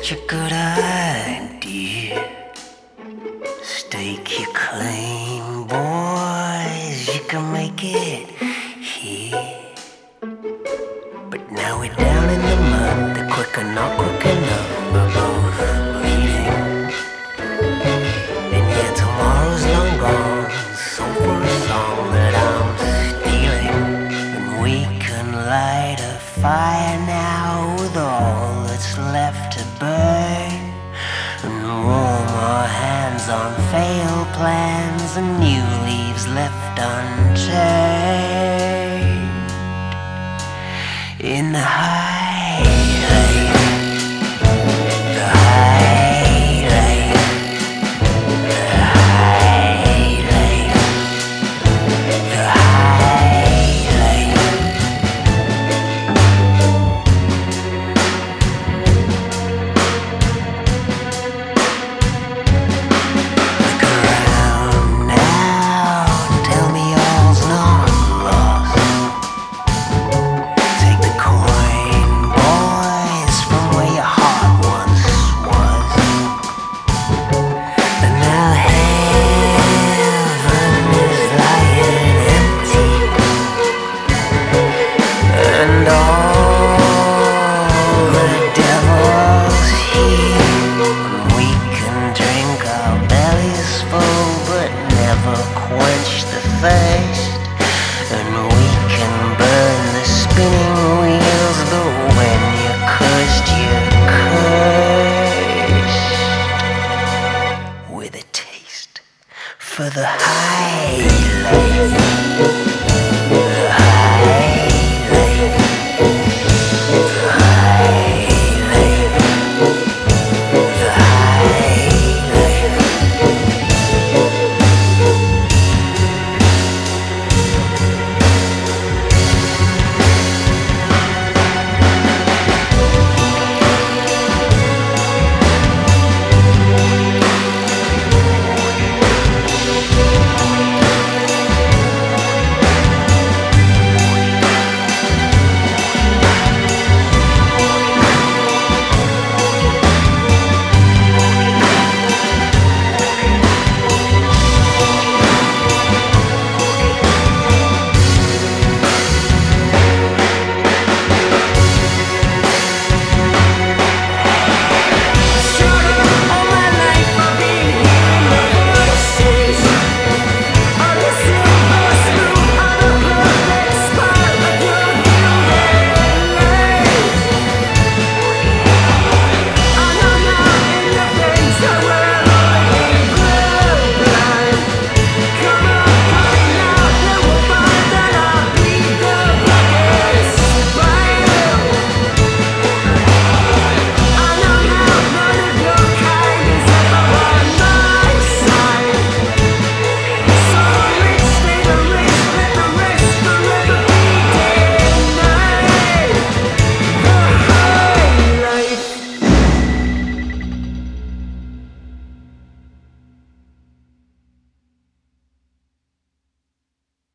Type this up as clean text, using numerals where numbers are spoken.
such a good idea. Stake your claim, boys, you can make it here. But now we're down in the mud, the quick or not quick enough, we're both bleeding. And yeah, tomorrow's long gone, so for a song that I'm stealing. And we can light a fire now with all that's left to burn, and warm our hands on failed plans and new leaves left unturned. In the highlight, the highlight, the highlight, the highlight. Look around now and tell me all's not lost. Take the coin, boys, from where your heart once was. And now heaven is lying empty, and all the devils here. We can drink our bellies full, but never quench the thirst. And we can burn the spinning